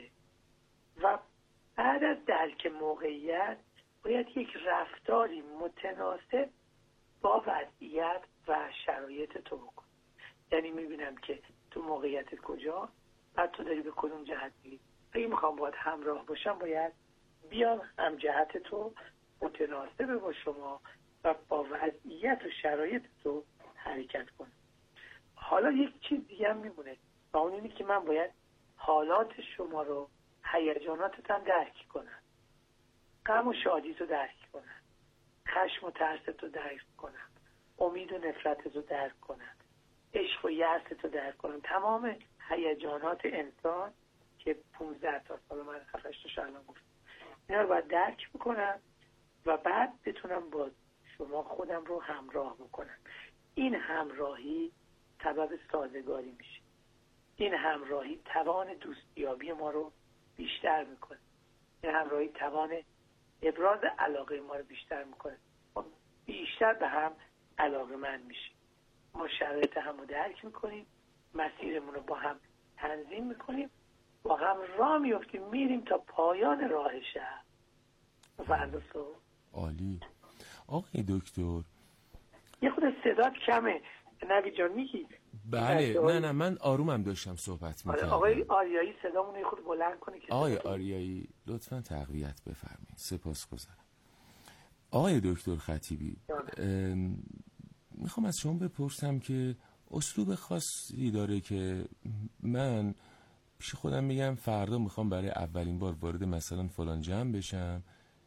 و بعد از درک موقعیت باید یک رفتاری متناسب با وضعیت و شرایط تو بکنم. یعنی میبینم که تو موقعیتت کجا، بعد تو داری به کدوم جهت میری. اگه میخوام باید همراه باشم باید بیام هم جهت تو متناسب با شما و با وضعیت و شرایط تو حرکت کنم. حالا یک چیز دیگه هم میمونه و اون اینه که من باید حالات شما رو، هیجاناتت هم درک کنم، غم و شادی تو درک کنم، خشم و ترس تو درک کنم، امید و نفرت تو درک کنم، عشق و یأس تو درک کنم. تمام هیجانات انسان که 15 تا سال من 7 تا الان گفتم، اینا رو باید درک بکنم و بعد بتونم با شما خودم رو همراه بکنم. این همراهی سبب سازگاری میشه. این همراهی توان دوستیابی ما رو بیشتر میکنه. این همراهی توان ابراز علاقه ما رو بیشتر میکنه. ما بیشتر به هم علاقه‌مند میشیم. ما شرایط هم رو درک میکنیم، مسیرمون رو با هم تنظیم میکنیم، با هم راه میفتیم، میریم تا پایان راه شهر. فردا صبح. عالی. آقای دکتر یه خود صدات کمه نوید جان، میگی؟ بله. نه من آرومم داشتم صحبت میکردم. آقای آریایی صدامون یه خود بلند کنه که آقای آریایی لطفاً تقویت بفرمایید. سپاسگزارم. آقای دکتر خطیبی، میخوام از شما بپرسم که اسلوب خاصی داره که من پیش خودم میگم فردا میخوام برای اولین بار وارد مثلا فلان جمع بشم،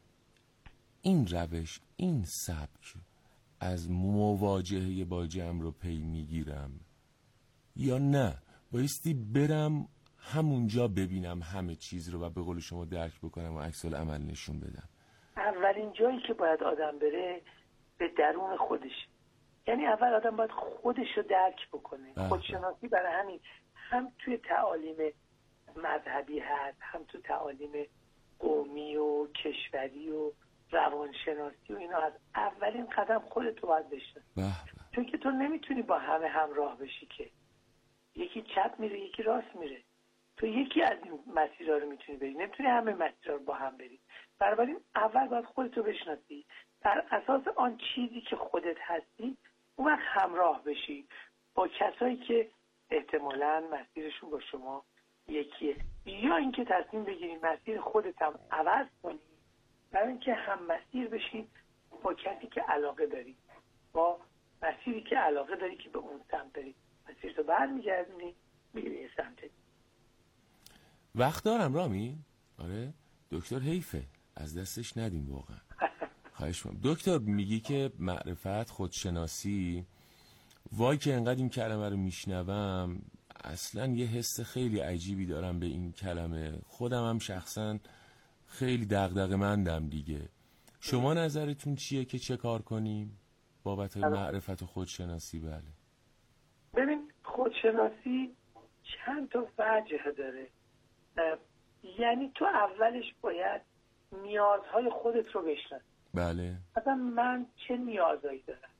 این روش، این سبک از مواجهه با جمع رو پی میگیرم یا نه بایستی برم همونجا ببینم همه چیز رو و به قول شما درک بکنم و عکس العمل نشون بدم؟ اولین جایی که باید آدم بره به درون خودش، یعنی اول آدم باید خودش رو درک بکنه. خودشناسی برای همین هم توی تعالیم مذهبی هست، هم تو تعالیم قومی و کشوری و روانشناسی و اینا هست. اولین قدم خودت رو باید بشناسی، چون که تو نمیتونی با همه همراه بشی که یکی چپ میره یکی راست میره. تو یکی از این مسیرها رو میتونی بری، نمیتونی همه مسیرها رو با هم بری. بنابراین اول باید خودت رو بشناسی، بر اساس آن چیزی که خودت هستی اون وقت همراه بشی با کسایی که احتمالاً مسیرشون با شما یکیه، یا اینکه تصمیم بگیری مسیر خودت هم عوض کنی برای اینکه هم مسیر بشی با کسی که علاقه داری، با مسیری که علاقه داری که به اون سمت بری. مسیر تو برمیگردونی میری یه سمت. وقت دارم رامین؟ آره دکتر حیفه از دستش ندیم واقعا. خواهش می‌کنم. دکتر میگی که معرفت، خودشناسی، وای که انقدر این کلمه رو میشنوم اصلا یه حس خیلی عجیبی دارم به این کلمه. خودم هم شخصا خیلی دغدغه‌مندم دیگه. شما نظرتون چیه که چه کار کنیم بابت معرفت و خودشناسی؟ بله ببین خودشناسی چند تا وجه داره. یعنی تو اولش باید نیازهای خودت رو بشناسی. بله. مثلا من چه نیازهایی دارم.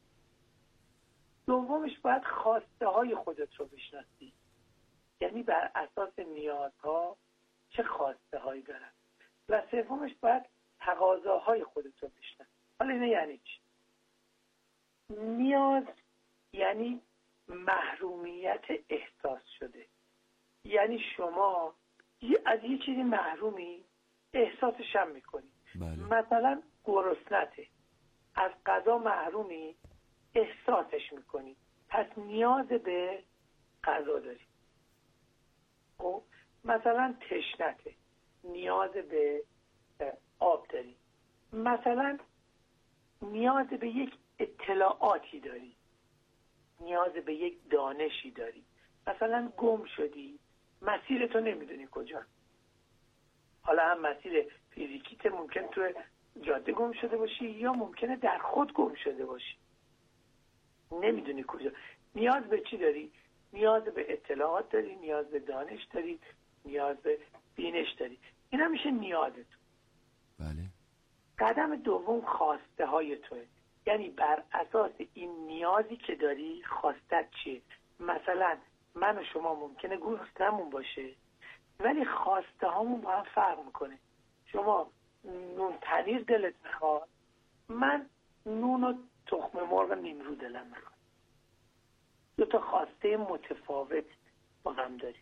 دومش باید خواسته های خودت رو بشناسی. یعنی بر اساس نیازها چه خواسته هایی دارم. و سومش باید تقاضاهای خودت رو بشناسی. حالا اینه یعنی چی؟ نیاز یعنی محرومیت احساس شده. یعنی شما از یه چیزی محرومی، احساسش هم میکنی. بله. مثلا گرسنته، از غذا محرومی، احساسش میکنی، پس نیاز به غذا داری. خب مثلا تشنته، نیاز به آب داری. مثلا نیاز به یک اطلاعاتی داری، نیاز به یک دانشی داری. مثلا گم شدی، مسیرتو نمیدونی کجا. حالا هم مسیر فیزیکیت ممکن تو جاده گم شده باشی یا ممکنه در خود گم شده باشی، نمیدونی کجا. نیاز به چی داری؟ نیاز به اطلاعات داری، نیاز به دانش داری، نیاز به بینش داری. این هم میشه نیازت. بله. قدم دوم خواسته های توه. یعنی بر اساس این نیازی که داری خواستت چیه. مثلا من و شما ممکنه گرسنمون باشه ولی خواسته هامون با هم فرق میکنه. شما نون پنیر دلت میخواد، من نون و تخم مرغ نیمرو دلم میخواد. دو تا خواسته متفاوت با هم داریم.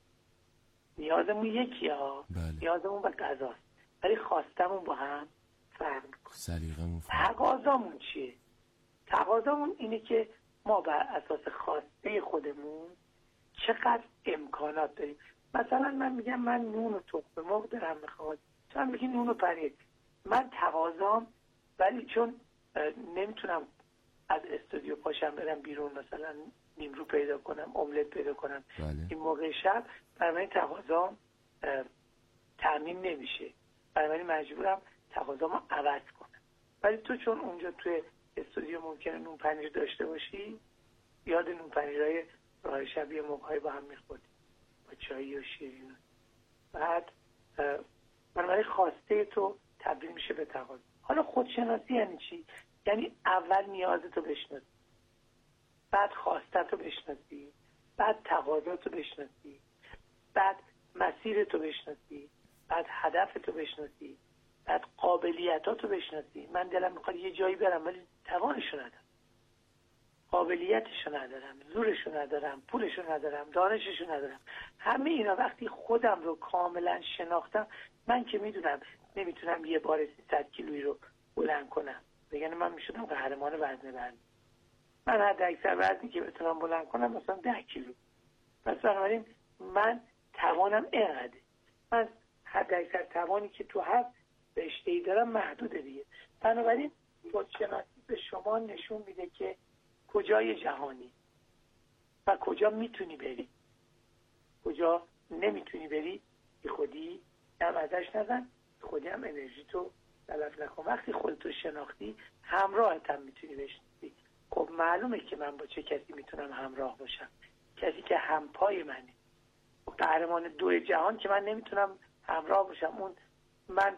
نیازمون یکیه ها. بله. نیازمون به غذاست ولی خواستمون با هم فرق میکنه. سلیقه‌مون فرق. تقاضامون چیه؟ تقاضامون اینه که ما بر اساس خواسته خودمون چقدر امکانات داریم. مثلا من میگم من نون و تخم مرغ دارم میخواد، تو هم میگی نون و پنیر. من تقاضام، ولی چون نمیتونم از استودیو پاشم برم بیرون مثلا نیمرو پیدا کنم، املت پیدا کنم، بله. این موقع شب برای تقاضام تامین نمیشه، برای مجبورم تقاضامو عوض کنم. ولی تو چون اونجا توی استودیو ممکنه نون پنیر داشته باشی، یاد نون پنیرهای راه شبیه موقعی با هم میخوردیم با چایی و شیرین. بعد برای خواسته تو تبدیل میشه به تقاضا. حالا خودشناسی یعنی چی؟ یعنی اول نیازتو بشناسی، بعد خواستتو بشناسی، بعد تقاضاتو بشناسی، بعد مسیرتو بشناسی، بعد هدفتو بشناسی، بعد قابلیتاتو بشناسی. من دلم میخواد یه جایی برم ولی توانشو ندارم، قابلیتشو ندارم، زورشو ندارم، پولشو ندارم، دانششو ندارم. همه اینا وقتی خودم رو کاملا شناختم، من که میدونم نمیتونم یه بار 300 کیلویی رو بلند کنم، بگن من میشدم قهرمان وزنه بندی. من حد اکثر وزنی که بتونم بلند کنم مثلا 10 کیلو. پس بنابراین من توانم اینقدره. من حد اکثر توانی که تو هست رشته‌ای دارم محدوده دیگه. بنابراین خودشناسی به شما نشون میده که کجای جهانی و کجا میتونی بری، کجا نمیتونی بری. بی خودی هم ازش نزن، بی خودی هم انرژی تو تلف نکن. وقتی خودتو شناختی همراهت هم میتونی بشناسی. خب معلومه که من با چه کسی میتونم همراه باشم، کسی که همپای منه. قهرمان 2 جهان که من نمیتونم همراه باشم، اون من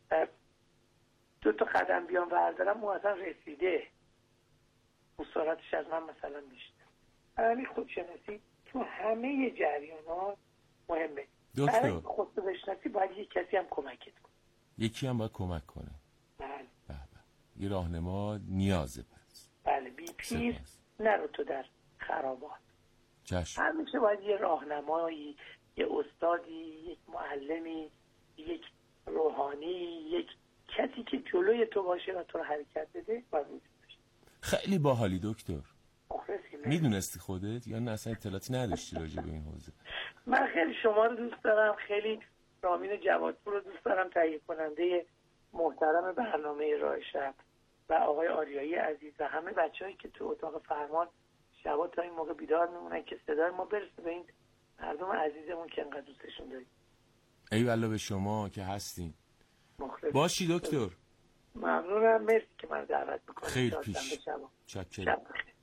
2 تا قدم بیام بردارم اون اصلا رسیده، اون سرعتش از من مثلا بیشتر. یعنی خودشناسی تو همه جریانات مهمه. برای خودتو بشناسی باید یک کسی هم کمکت کنه. یکی هم باید کمک کنه. بله. یه راهنما نیازه پس. بله. بی پیر نرو تو در خرابات. چشم. همیشه باید یه راهنمایی، یه استادی، یک معلمی، یک روحانی، یک کسی که جلوی تو باشه و تو رو حرکت بده باید وجود داشته. خیلی باحالی دکتر. میدونستی خودت یا نه اصلا اطلاعاتی نداشتی راجع به این حوزه؟ من خیلی شما رو دوست دارم، خیلی رامین جوادپور رو دوست دارم، تهیه کننده محترم برنامه راه شب و آقای آریایی عزیز و همه بچه‌هایی که تو اتاق فرمان شبا تا این موقع بیدار میمونن که صدای ما برسه به این مردم عزیزمون که انقدر دوستشون داریم. ای والله به شما که هستین. مخلص باشی دکتر. ممنونم، مرسی که من دعوت میکنید. خیر پیش. چکرم.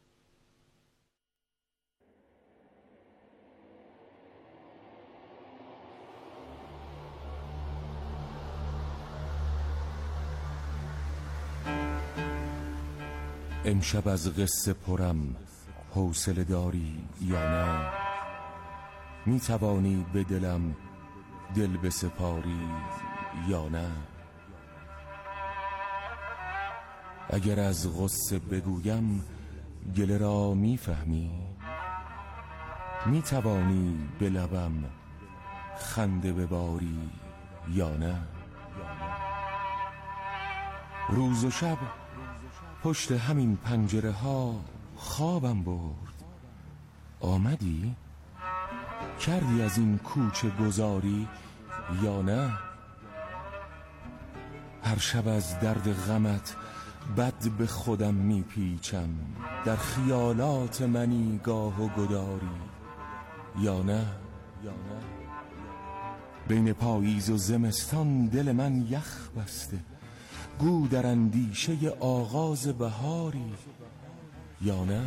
امشب از قصه پرم حوصله داری یا نه؟ می توانی به دلم دل بسپاری یا نه؟ اگر از قصه بگویم گله را می فهمی؟ می توانی به لبم خنده بباری یا نه؟ روز و شب پشت همین پنجره ها خوابم برد. آمدی؟ کردی از این کوچه گذاری یا نه؟ هر شب از درد غمت بد به خودم میپیچم، در خیالات منی گاه و گداری یا نه؟ بین پاییز و زمستان دل من یخ بسته، گو در اندیشه آغاز بهاری یا نه؟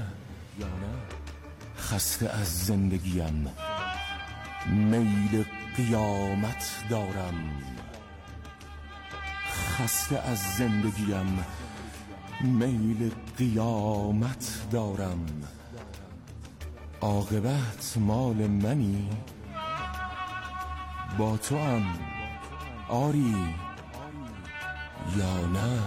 خسته از زندگیم میل قیامت دارم، خسته از زندگیم میل قیامت دارم. عاقبت مال منی، با تو هم آری یا نه؟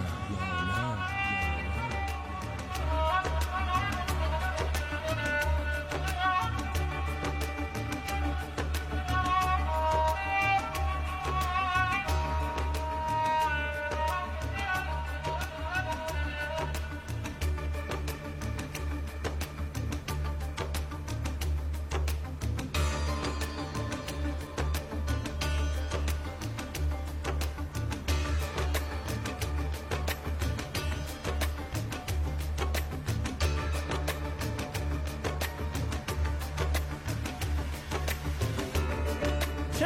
چه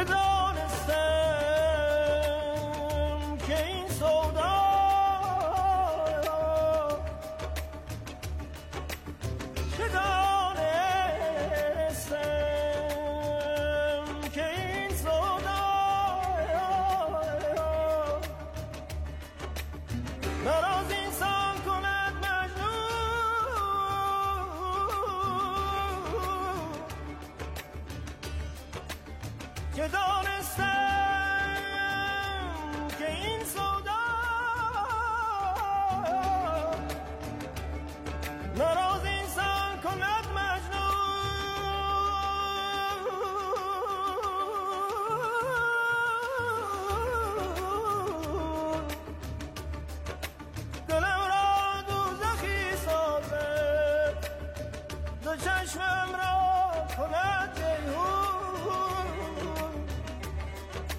دانستم که این سودا، چه دانستم که این سودا مرا از انسان کند مجنون، که دانستم که این سودا مرا از انسان کند مجنون، دلم را دوزخی سازد، دو چشمم را کند جیحون،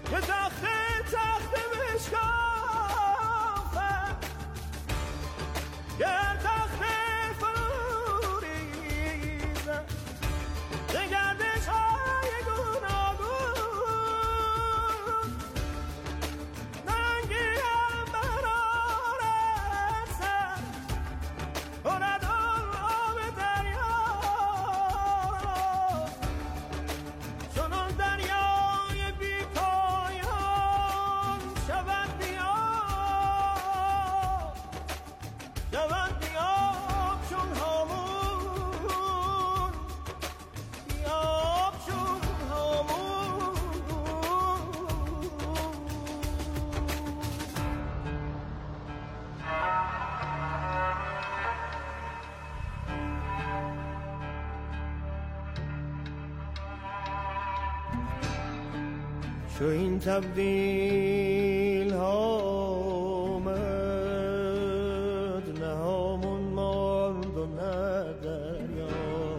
که تخت بشکافم گر تخت فرو ریزم ز گردش های گوناگون ننگیم برارد سر کند آب دریا چنان دریای بی پایان شود بیاب شود بیاب چون هامون بیاب چون هامون چو این تبدیل ها آمد نه هامون ماند و نه دریا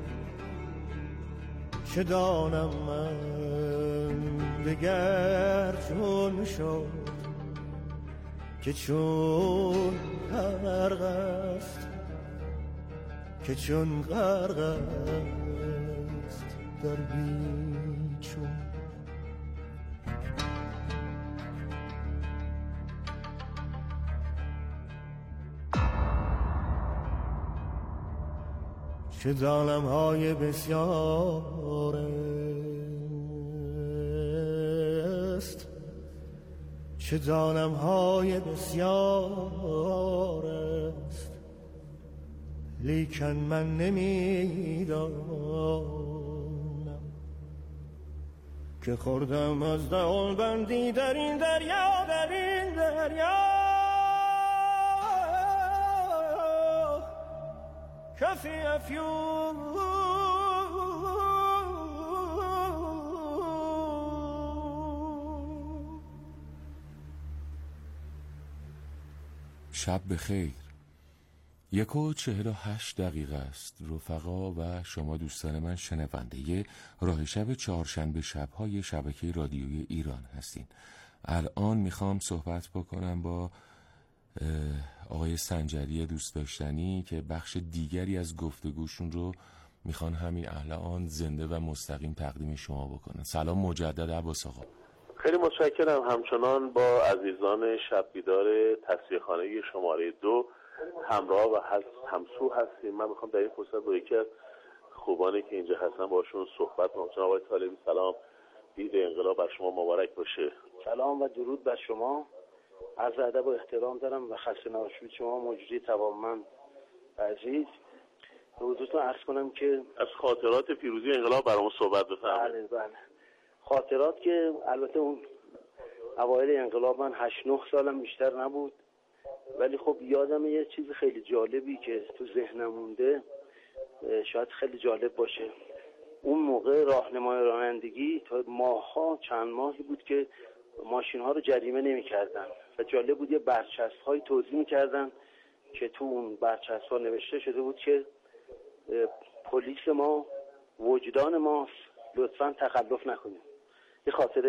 چه دانم من دگر چون شد که چون غرق است که چون غرق است در بیچون چه ظالم های بسیار است چه ظالم های بسیار است لیکن من نمیدانم که خوردم از دهان بندی در این دریا در این دریا کفی افیون شب بخیر. 1:48 است رفقا و شما دوستان من شنونده راه شب چهارشنبه شب‌های شبکه رادیویی ایران هستین. الان میخوام صحبت بکنم با آقای سنجری دوست داشتنی که بخش دیگری از گفتگوشون رو میخوان همین الان زنده و مستقیم تقدیم شما بکنن. سلام مجدد عباس آقا. خیلی متشکرم. همچنان با عزیزان شب بیدار تصفیه‌خانه شماره 2 همراه و همسو هستیم. من میخوام در این فرصت با یکی از خوبانی که اینجا هستن باشون صحبت کنم. آقای طالبی سلام، عید انقلاب بر شما مبارک باشه. سلام و درود بر شما. عرض ادب و احترام دارم و خسته نباشید شما مجری توانمند عزیز. به حضورتون عرض کنم که از خاطرات پیروزی انقلاب برامون صحبت بفرمایید. بله. خاطرات که البته اون اوایل انقلاب من 8-9 سالم بیشتر نبود، ولی خب یادم یه چیز خیلی جالبی که تو ذهنم مونده، شاید خیلی جالب باشه. اون موقع راهنمای رانندگی تا ماه‌ها چند ماهی بود که ماشین ها رو جریمه نمی کردن و جالب بود یه برچسب های توزیع می کردن که تو اون برچسب ها نوشته شده بود که پلیس ما وجدان ماست، لطفاً تخلف نکنید. یه خاطره